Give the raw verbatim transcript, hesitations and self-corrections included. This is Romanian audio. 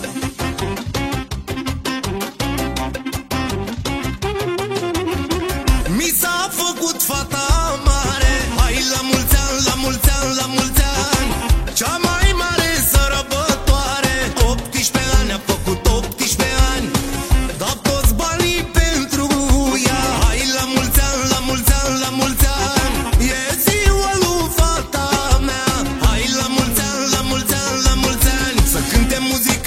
Mi s-a făcut fata mare, hai la mulți ani, la mulți ani, la mulți ani. Cea mai mare sărbătoare, optsprezece ani, a făcut optsprezece ani. Dau toți banii pentru ea, hai la mulți ani, la mulți ani, la mulți ani. E ziua lui fata mea, hai la mulți ani, la mulți ani, la mulți ani. Să cânte muzică